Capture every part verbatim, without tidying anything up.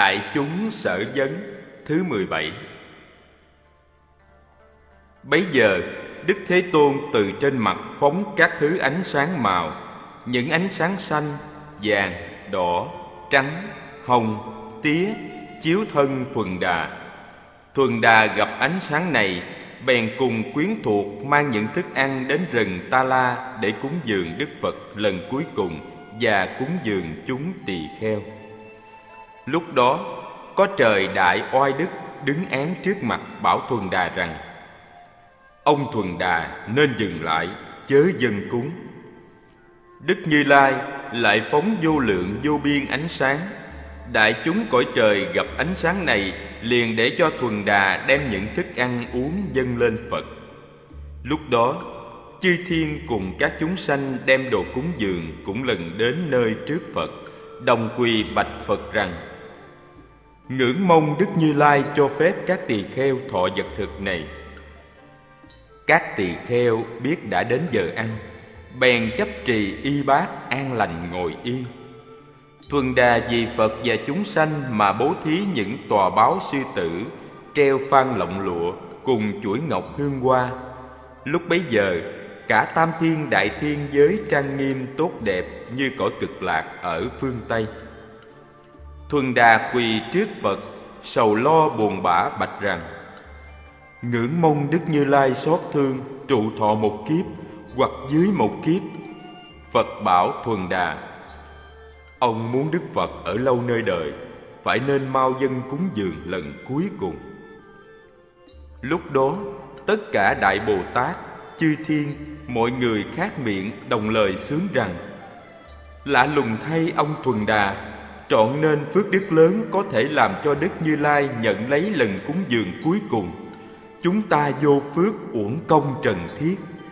Đại chúng sở vấn thứ mười bảy. Bấy giờ Đức Thế Tôn từ trên mặt phóng các thứ ánh sáng màu, những ánh sáng xanh, vàng, đỏ, trắng, hồng, tía chiếu thân Thuần Đà. Thuần Đà gặp ánh sáng này, bèn cùng quyến thuộc mang những thức ăn đến rừng Ta La để cúng dường Đức Phật lần cuối cùng và cúng dường chúng tỳ kheo. Lúc đó có trời Đại Oai Đức đứng án trước mặt bảo Thuần Đà rằng: ông Thuần Đà nên dừng lại, chớ dâng cúng. Đức Như Lai lại phóng vô lượng vô biên ánh sáng. Đại chúng cõi trời gặp ánh sáng này, liền để cho Thuần Đà đem những thức ăn uống dâng lên Phật. Lúc đó chư thiên cùng các chúng sanh đem đồ cúng dường cũng lần đến nơi trước Phật, đồng quỳ bạch Phật rằng: ngưỡng mong Đức Như Lai cho phép các tỳ kheo thọ vật thực này. Các tỳ kheo biết đã đến giờ ăn, bèn chấp trì y bát an lành ngồi yên. Thuần Đà vì Phật và chúng sanh mà bố thí những tòa báo sư tử, treo phan lọng lụa cùng chuỗi ngọc hương hoa. Lúc bấy giờ cả tam thiên đại thiên giới trang nghiêm tốt đẹp như cõi Cực Lạc ở phương Tây. Thuần Đà quỳ trước Phật, sầu lo buồn bã bạch rằng: ngưỡng mong Đức Như Lai xót thương, trụ thọ một kiếp hoặc dưới một kiếp. Phật bảo Thuần Đà: ông muốn Đức Phật ở lâu nơi đời, phải nên mau dâng cúng dường lần cuối cùng. Lúc đó tất cả Đại Bồ Tát, chư thiên, mọi người khác miệng đồng lời xướng rằng: lạ lùng thay ông Thuần Đà, trọn nên phước đức lớn có thể làm cho Đức Như Lai nhận lấy lần cúng dường cuối cùng. Chúng ta vô phước uổng công trần thiết.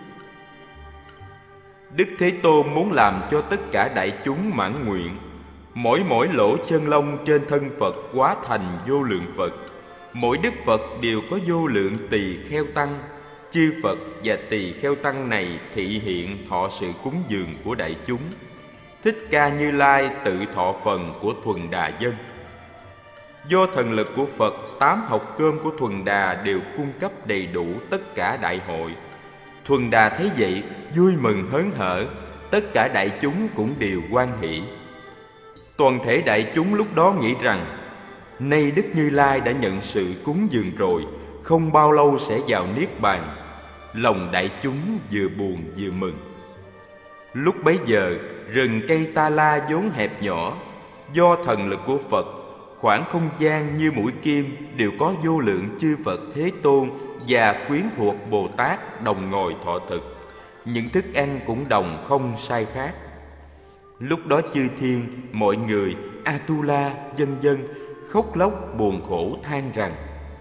Đức Thế Tôn muốn làm cho tất cả đại chúng mãn nguyện. Mỗi mỗi lỗ chân lông trên thân Phật hóa thành vô lượng Phật. Mỗi Đức Phật đều có vô lượng tỳ kheo tăng. Chư Phật và tỳ kheo tăng này thị hiện thọ sự cúng dường của đại chúng. Thích Ca Như Lai tự thọ phần của Thuần Đà dân. Do thần lực của Phật, tám hộc cơm của Thuần Đà đều cung cấp đầy đủ tất cả đại hội. Thuần Đà thấy vậy vui mừng hớn hở, tất cả đại chúng cũng đều hoan hỷ. Toàn thể đại chúng lúc đó nghĩ rằng: nay Đức Như Lai đã nhận sự cúng dường rồi, không bao lâu sẽ vào niết bàn. Lòng đại chúng vừa buồn vừa mừng. Lúc bấy giờ rừng cây Ta La vốn hẹp nhỏ, do thần lực của Phật, khoảng không gian như mũi kim đều có vô lượng chư Phật Thế Tôn và quyến thuộc Bồ Tát đồng ngồi thọ thực. Những thức ăn cũng đồng không sai khác. Lúc đó chư thiên, mọi người, Atula, vân vân khóc lóc buồn khổ than rằng: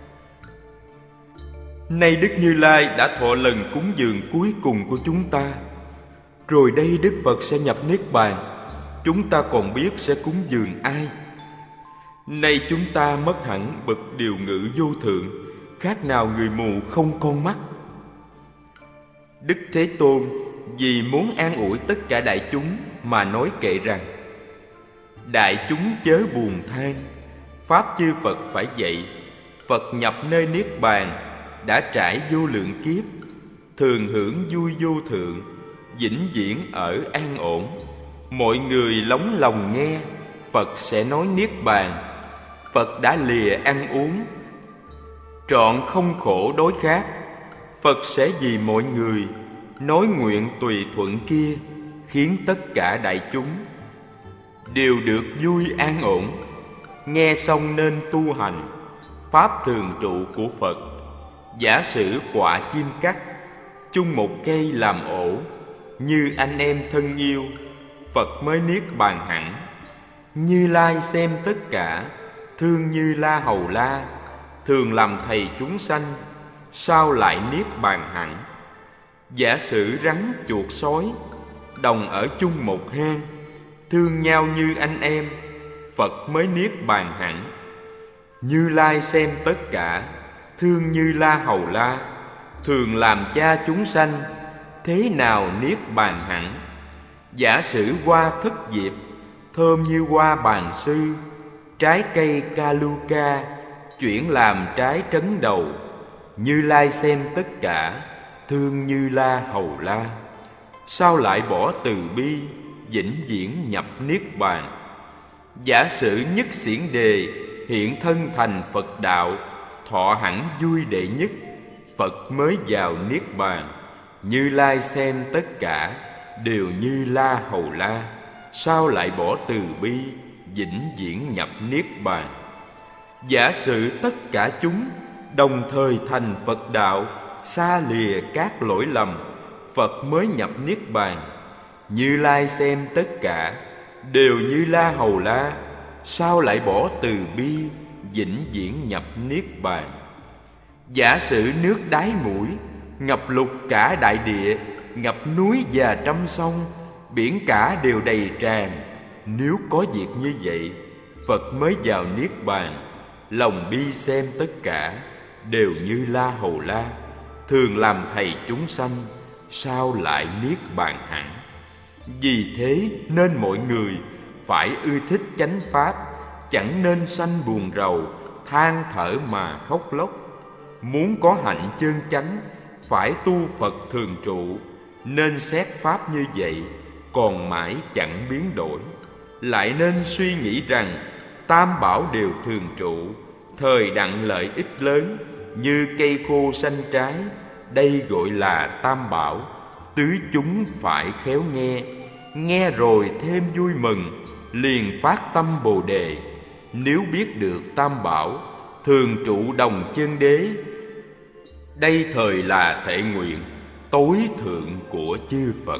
nay Đức Như Lai đã thọ lần cúng dường cuối cùng của chúng ta, rồi đây Đức Phật sẽ nhập niết bàn, chúng ta còn biết sẽ cúng dường ai? Nay chúng ta mất hẳn bậc điều ngự vô thượng, khác nào người mù không con mắt. Đức Thế Tôn vì muốn an ủi tất cả đại chúng mà nói kệ rằng: đại chúng chớ buồn than, pháp chư Phật phải dạy. Phật nhập nơi niết bàn, đã trải vô lượng kiếp, thường hưởng vui vô thượng, vĩnh viễn ở an ổn. Mọi người lóng lòng nghe, Phật sẽ nói niết bàn. Phật đã lìa ăn uống, trọn không khổ đối khác. Phật sẽ vì mọi người nói nguyện tùy thuận kia, khiến tất cả đại chúng đều được vui an ổn. Nghe xong nên tu hành pháp thường trụ của Phật. Giả sử quả chim cắt, chung một cây làm ổ, như anh em thân yêu, Phật mới niết bàn hẳn. Như Lai xem tất cả, thương Như La Hầu La, thường làm thầy chúng sanh, sao lại niết bàn hẳn? Giả sử rắn chuột sói, đồng ở chung một hang, thương nhau như anh em, Phật mới niết bàn hẳn. Như Lai xem tất cả, thương Như La Hầu La, thường làm cha chúng sanh, thế nào niết bàn hẳn? Giả sử hoa thất diệp, thơm như hoa bàn sư, Trái cây Kaluka chuyển làm trái trấn đầu. Như Lai xem tất cả, thương Như La hầu la. Sao lại bỏ từ bi, vĩnh viễn nhập niết bàn? Giả sử nhất xiển đề hiện thân thành Phật đạo, thọ hẳn vui đệ nhất, Phật mới vào niết bàn. Như Lai xem tất cả, đều Như La hầu la. Sao lại bỏ từ bi, vĩnh viễn nhập niết bàn? Giả sử tất cả chúng đồng thời thành Phật đạo, xa lìa các lỗi lầm, Phật mới nhập niết bàn. Như Lai xem tất cả, đều Như La hầu la. Sao lại bỏ từ bi, vĩnh viễn nhập niết bàn? Giả sử nước đáy mũi ngập lụt cả đại địa, ngập núi và trăm sông, biển cả đều đầy tràn. Nếu có việc như vậy, Phật mới vào niết bàn. Lòng bi xem tất cả, đều Như La hầu la. Thường làm thầy chúng sanh, sao lại niết bàn hẳn? Vì thế nên mọi người phải ưa thích chánh pháp, chẳng nên sanh buồn rầu, than thở mà khóc lóc. Muốn có hạnh chân chánh, phải tu Phật thường trụ. Nên xét pháp như vậy, còn mãi chẳng biến đổi. Lại nên suy nghĩ rằng tam bảo đều thường trụ, thời đặng lợi ích lớn, như cây khô xanh trái. Đây gọi là tam bảo, tứ chúng phải khéo nghe. Nghe rồi thêm vui mừng, liền phát tâm Bồ Đề. Nếu biết được tam bảo, thường trụ đồng chân đế. Đây thời là thệ nguyện tối thượng của chư Phật.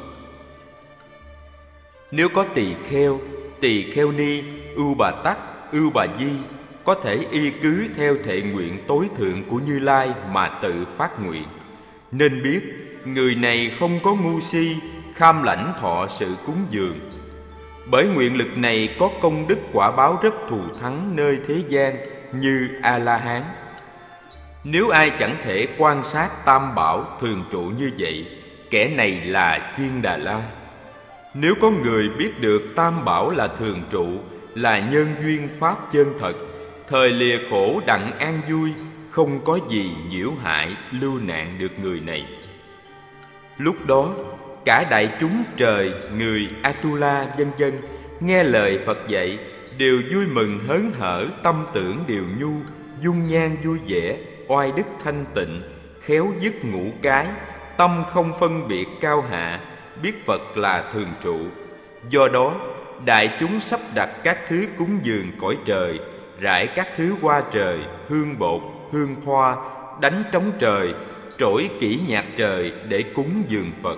Nếu có tỳ kheo, tỳ kheo ni, ưu bà tắc, ưu bà di, có thể y cứ theo thệ nguyện tối thượng của Như Lai mà tự phát nguyện. Nên biết người này không có ngu si, kham lãnh thọ sự cúng dường. Bởi nguyện lực này có công đức quả báo rất thù thắng nơi thế gian như A-la-hán. Nếu ai chẳng thể quan sát tam bảo thường trụ như vậy, kẻ này là Chiên Đà La. Nếu có người biết được tam bảo là thường trụ, là nhân duyên pháp chân thật, thời lìa khổ đặng an vui, không có gì nhiễu hại lưu nạn được người này. Lúc đó cả đại chúng trời, người, Atula vân vân nghe lời Phật dạy, đều vui mừng hớn hở, tâm tưởng đều nhu, dung nhan vui vẻ, oai đức thanh tịnh, khéo dứt ngũ cái, tâm không phân biệt cao hạ, biết Phật là thường trụ. Do đó đại chúng sắp đặt các thứ cúng dường cõi trời, rải các thứ hoa trời, hương bột, hương hoa, đánh trống trời, trỗi kỹ nhạc trời để cúng dường Phật.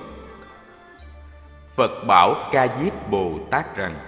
Phật bảo Ca Diếp Bồ Tát rằng: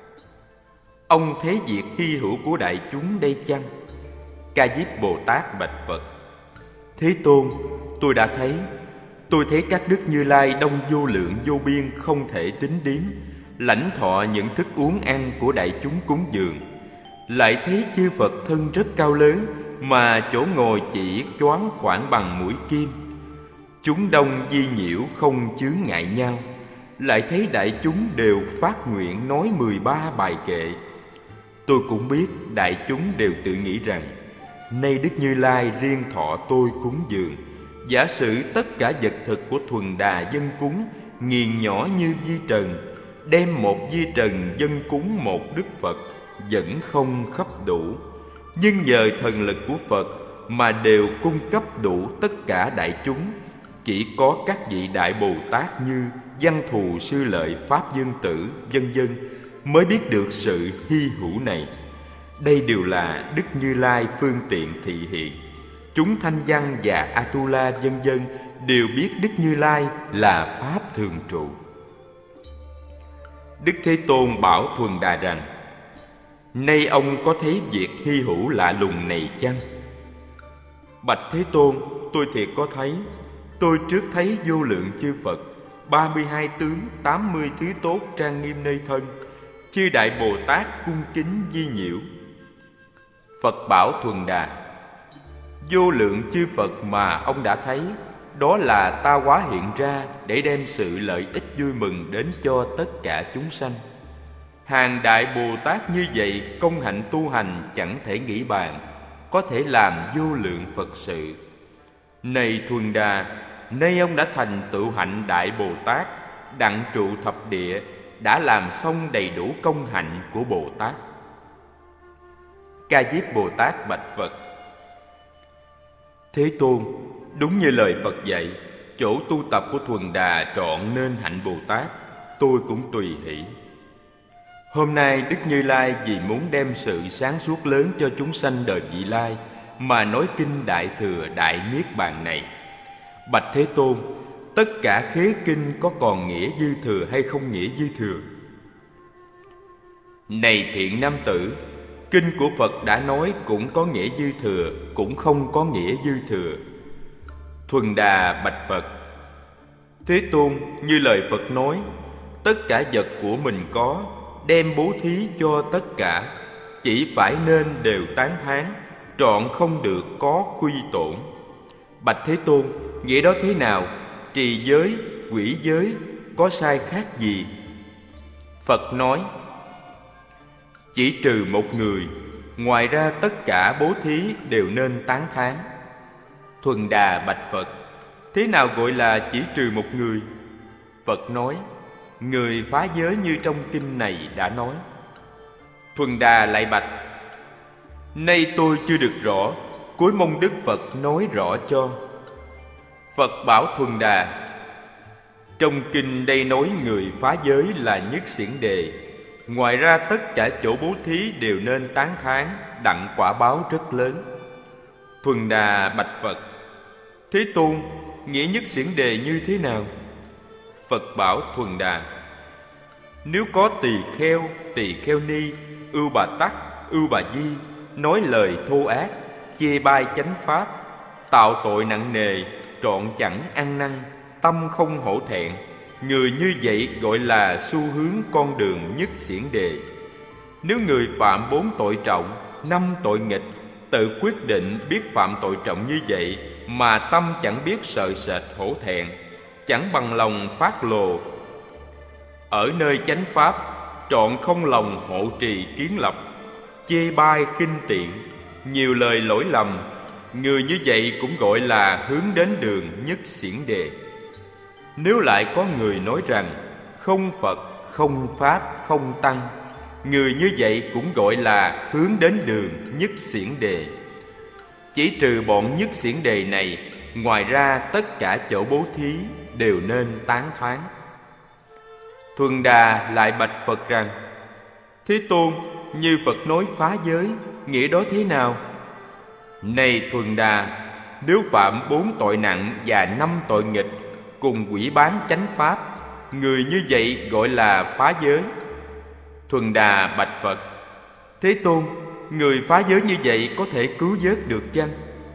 ông thấy việc hy hữu của đại chúng đây chăng? Ca Diếp Bồ Tát bạch Phật: Thế Tôn, tôi đã thấy. Tôi thấy các đức Như Lai đông vô lượng vô biên không thể tính đếm, lãnh thọ những thức uống ăn của đại chúng cúng dường. Lại thấy chư Phật thân rất cao lớn, mà chỗ ngồi chỉ choáng khoảng bằng mũi kim. Chúng đông di nhiễu không chướng ngại nhau. Lại thấy đại chúng đều phát nguyện nói mười ba bài kệ. Tôi cũng biết đại chúng đều tự nghĩ rằng: nay Đức Như Lai riêng thọ tôi cúng dường. Giả sử tất cả vật thực của thuần đà dân cúng nghiền nhỏ như vi trần, đem một vi trần dân cúng một đức Phật vẫn không khắp đủ. Nhưng nhờ thần lực của Phật mà đều cung cấp đủ tất cả đại chúng. Chỉ có các vị đại Bồ Tát như Văn Thù Sư Lợi Pháp Dương Tử vân vân mới biết được sự hy hữu này. Đây đều là Đức Như Lai phương tiện thị hiện. Chúng Thanh Văn và Atula vân vân đều biết Đức Như Lai là pháp thường trụ. Đức Thế Tôn bảo Thuần Đà rằng: nay ông có thấy việc hy hữu lạ lùng này chăng? Bạch Thế Tôn, tôi thiệt có thấy. Tôi trước thấy vô lượng chư Phật, ba mươi hai tướng, tám mươi thứ tốt trang nghiêm nơi thân, chư đại Bồ Tát cung kính vi nhiễu. Phật bảo Thuần Đà: vô lượng chư Phật mà ông đã thấy, đó là ta hóa hiện ra để đem sự lợi ích vui mừng đến cho tất cả chúng sanh. Hàng đại Bồ Tát như vậy công hạnh tu hành chẳng thể nghĩ bàn, có thể làm vô lượng Phật sự. Này Thuần Đà, nay ông đã thành tựu hạnh đại Bồ Tát, đặng trụ thập địa, đã làm xong đầy đủ công hạnh của Bồ Tát. Ca Diếp Bồ Tát bạch Phật: Thế Tôn, đúng như lời Phật dạy, chỗ tu tập của Thuần Đà trọn nên hạnh Bồ Tát, tôi cũng tùy hỷ. Hôm nay Đức Như Lai vì muốn đem sự sáng suốt lớn cho chúng sanh đời vị lai mà nói kinh Đại Thừa Đại Niết Bàn này. Bạch Thế Tôn, tất cả khế kinh có còn nghĩa dư thừa hay không nghĩa dư thừa? Này thiện nam tử, kinh của Phật đã nói cũng có nghĩa dư thừa, cũng không có nghĩa dư thừa. Thuần Đà bạch Phật: Thế Tôn, như lời Phật nói, tất cả vật của mình có, đem bố thí cho tất cả, chỉ phải nên đều tán thán, trọn không được có khuy tổn. Bạch Thế Tôn, nghĩa đó thế nào? Trì giới, quỷ giới có sai khác gì? Phật nói: Chỉ trừ một người, ngoài ra tất cả bố thí đều nên tán thán. Thuần Đà bạch Phật: Thế nào gọi là chỉ trừ một người? Phật nói: Người phá giới như trong kinh này đã nói. Thuần Đà lại bạch: Nay tôi chưa được rõ, cúi mong Đức Phật nói rõ cho. Phật bảo Thuần Đà: Trong kinh đây nói người phá giới là nhất xiển đề, ngoài ra tất cả chỗ bố thí đều nên tán thán, đặng quả báo rất lớn. Thuần Đà bạch Phật: Thế Tôn, nghĩa nhất xiển đề như thế nào? Phật bảo Thuần Đà: Nếu có tỳ kheo, tỳ kheo ni, ưu bà tắc, ưu bà di nói lời thô ác, chê bai chánh pháp, tạo tội nặng nề, trọn chẳng ăn năn, tâm không hổ thẹn, người như vậy gọi là xu hướng con đường nhất xiển đề. Nếu người phạm bốn tội trọng, năm tội nghịch, tự quyết định biết phạm tội trọng như vậy mà tâm chẳng biết sợ sệt hổ thẹn, chẳng bằng lòng phát lồ, ở nơi chánh pháp trọn không lòng hộ trì kiến lập, chê bai khinh tiện, nhiều lời lỗi lầm, người như vậy cũng gọi là hướng đến đường nhất xiển đề. Nếu lại có người nói rằng không Phật, không Pháp, không Tăng, người như vậy cũng gọi là hướng đến đường nhất xiển đề. Chỉ trừ bọn nhất xiển đề này, ngoài ra tất cả chỗ bố thí đều nên tán thán. Thuần Đà lại bạch Phật rằng: Thế Tôn, như Phật nói phá giới, nghĩa đó thế nào? Này Thuần Đà, nếu phạm bốn tội nặng và năm tội nghịch, cùng quỷ bán chánh pháp, người như vậy gọi là phá giới. Thuần Đà bạch Phật: Thế Tôn, người phá giới như vậy có thể cứu vớt được chăng?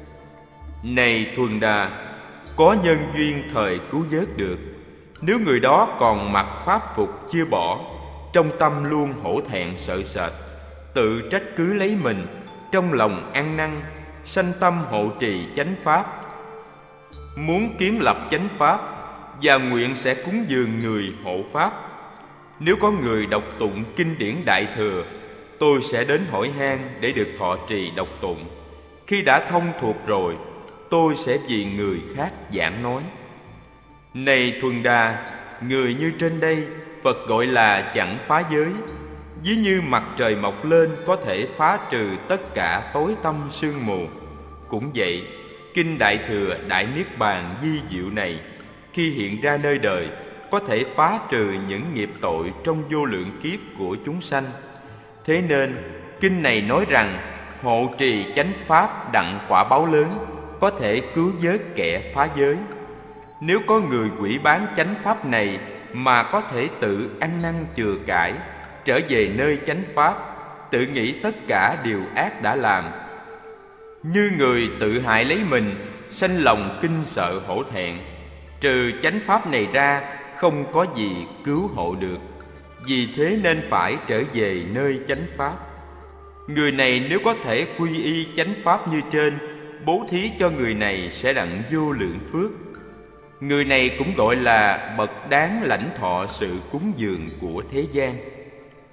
Này Thuần Đà, có nhân duyên thời cứu vớt được. Nếu người đó còn mặc pháp phục chưa bỏ, trong tâm luôn hổ thẹn sợ sệt, tự trách cứ lấy mình, trong lòng ăn năn, sanh tâm hộ trì chánh pháp, muốn kiến lập chánh pháp, và nguyện sẽ cúng dường người hộ pháp. Nếu có người đọc tụng kinh điển Đại Thừa, tôi sẽ đến hỏi han để được thọ trì đọc tụng. Khi đã thông thuộc rồi, tôi sẽ vì người khác giảng nói. Này Thuần Đà, người như trên đây, Phật gọi là chẳng phá giới. Ví như mặt trời mọc lên có thể phá trừ tất cả tối tăm sương mù. Cũng vậy, kinh Đại Thừa Đại Niết Bàn vi diệu này, khi hiện ra nơi đời, có thể phá trừ những nghiệp tội trong vô lượng kiếp của chúng sanh. Thế nên, kinh này nói rằng hộ trì chánh pháp đặng quả báo lớn, có thể cứu vớt kẻ phá giới. Nếu có người quỷ bán chánh pháp này mà có thể tự ăn năn chừa cải, trở về nơi chánh pháp, tự nghĩ tất cả điều ác đã làm, như người tự hại lấy mình, sanh lòng kinh sợ hổ thẹn, trừ chánh pháp này ra, không có gì cứu hộ được. Vì thế nên phải trở về nơi chánh pháp. Người này nếu có thể quy y chánh pháp như trên, bố thí cho người này sẽ đặng vô lượng phước. Người này cũng gọi là bậc đáng lãnh thọ sự cúng dường của thế gian.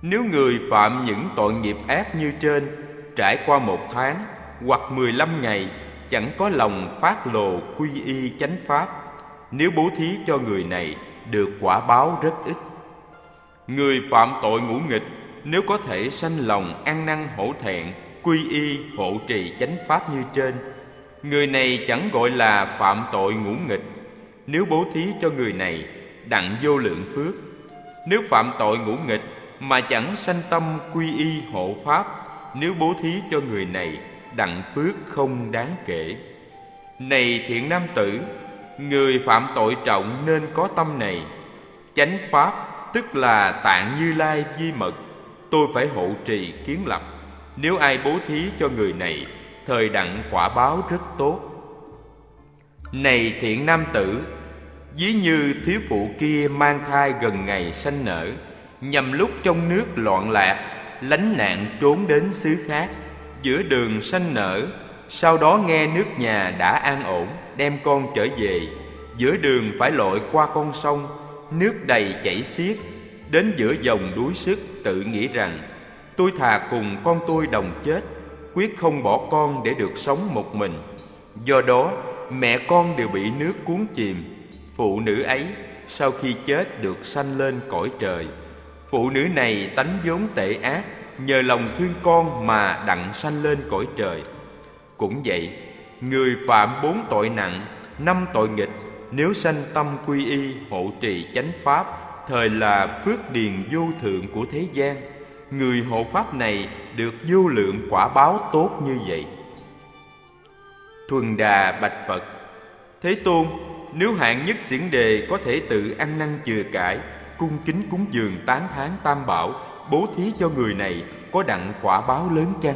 Nếu người phạm những tội nghiệp ác như trên, trải qua một tháng hoặc mười lăm ngày chẳng có lòng phát lộ quy y chánh pháp, nếu bố thí cho người này, được quả báo rất ít. Người phạm tội ngũ nghịch, nếu có thể sanh lòng ăn năn hổ thẹn, quy y hộ trì chánh pháp như trên, người này chẳng gọi là phạm tội ngũ nghịch, nếu bố thí cho người này, đặng vô lượng phước. Nếu phạm tội ngũ nghịch mà chẳng sanh tâm quy y hộ pháp, nếu bố thí cho người này, đặng phước không đáng kể. Này thiện nam tử, người phạm tội trọng nên có tâm này. Chánh pháp tức là Tạng Như Lai di mật, tôi phải hộ trì kiến lập. Nếu ai bố thí cho người này, thời đặng quả báo rất tốt. Này thiện nam tử, ví như thiếu phụ kia mang thai gần ngày sanh nở, nhằm lúc trong nước loạn lạc, lánh nạn trốn đến xứ khác, giữa đường sanh nở, sau đó nghe nước nhà đã an ổn, đem con trở về. Giữa đường phải lội qua con sông, nước đầy chảy xiết, đến giữa dòng đuối sức, tự nghĩ rằng tôi thà cùng con tôi đồng chết, quyết không bỏ con để được sống một mình. Do đó mẹ con đều bị nước cuốn chìm. Phụ nữ ấy sau khi chết được sanh lên cõi trời. Phụ nữ này tánh vốn tệ ác, nhờ lòng thương con mà đặng sanh lên cõi trời. Cũng vậy, người phạm bốn tội nặng, năm tội nghịch, nếu sanh tâm quy y hộ trì chánh pháp, thời là phước điền vô thượng của thế gian. Người hộ pháp này được vô lượng quả báo tốt như vậy. Thuần Đà bạch Phật: Thế Tôn, nếu hạng nhất xiển đề có thể tự ăn năn chừa cải, cung kính cúng dường tán thán tam bảo, bố thí cho người này, có đặng quả báo lớn chăng?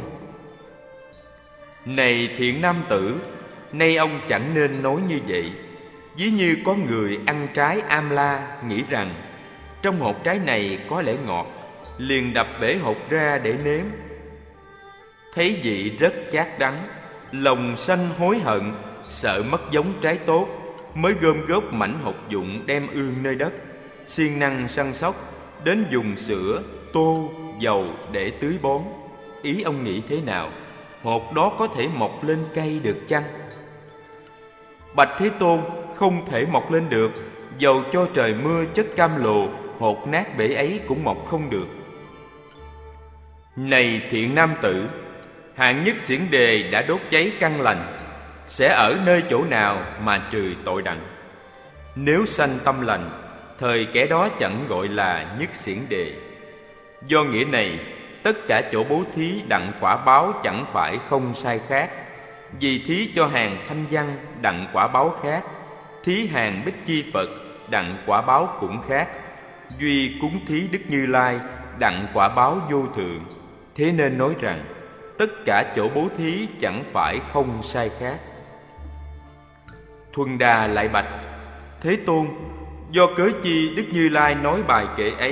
Này thiện nam tử, nay ông chẳng nên nói như vậy. Ví như có người ăn trái am la, nghĩ rằng trong hột trái này có lẽ ngọt, liền đập bể hột ra để nếm. Thấy vị rất chát đắng, lòng sanh hối hận, sợ mất giống trái tốt, mới gom góp mảnh hột dụng đem ương nơi đất, siêng năng săn sóc, đến dùng sữa, tô, dầu để tưới bón. Ý ông nghĩ thế nào? Hột đó có thể mọc lên cây được chăng? Bạch Thế Tôn, không thể mọc lên được. Dầu cho trời mưa chất cam lồ, hột nát bể ấy cũng mọc không được. Này thiện nam tử, hạng nhất xiển đề đã đốt cháy căn lành, sẽ ở nơi chỗ nào mà trừ tội đặng? Nếu sanh tâm lành, thời kẻ đó chẳng gọi là nhất xiển đề. Do nghĩa này, tất cả chỗ bố thí đặng quả báo chẳng phải không sai khác. Vì thí cho hàng thanh văn đặng quả báo khác, thí hàng Bích Chi Phật đặng quả báo cũng khác, duy cúng thí Đức Như Lai đặng quả báo vô thượng. Thế nên nói rằng tất cả chỗ bố thí chẳng phải không sai khác. Thuần Đà lại bạch: Thế Tôn, do cớ chi Đức Như Lai nói bài kệ ấy?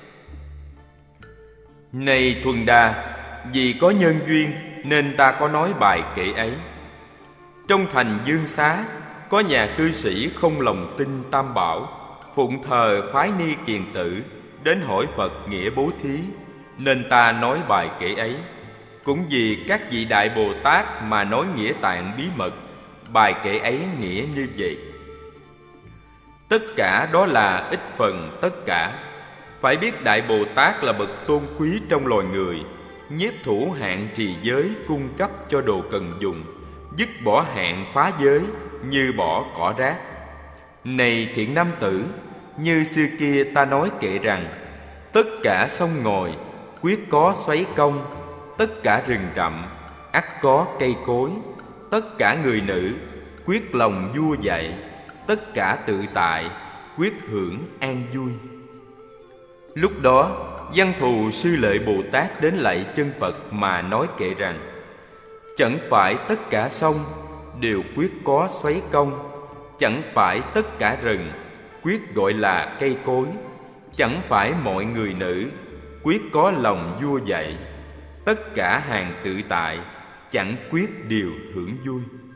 Này Thuần Đà, vì có nhân duyên nên ta có nói bài kệ ấy. Trong thành Dương Xá có nhà cư sĩ không lòng tin tam bảo, phụng thờ phái ni kiền tử, đến hỏi Phật nghĩa bố thí, nên ta nói bài kệ ấy. Cũng vì các vị Đại Bồ Tát mà nói nghĩa tạng bí mật, bài kệ ấy nghĩa như vậy. Tất cả đó là ít phần tất cả. Phải biết Đại Bồ Tát là bậc tôn quý trong loài người, nhiếp thủ hạn trì giới, cung cấp cho đồ cần dùng, dứt bỏ hạn phá giới, như bỏ cỏ rác. Này thiện nam tử, như xưa kia ta nói kệ rằng, tất cả sông ngòi quyết có xoáy công, tất cả rừng rậm ắt có cây cối, tất cả người nữ quyết lòng vua dạy, tất cả tự tại quyết hưởng an vui. Lúc đó Văn Thù Sư Lợi Bồ Tát đến lạy chân Phật mà nói kệ rằng, chẳng phải tất cả sông đều quyết có xoáy công, chẳng phải tất cả rừng quyết gọi là cây cối, chẳng phải mọi người nữ quyết có lòng vua dạy, tất cả hàng tự tại chẳng quyết đều hưởng vui.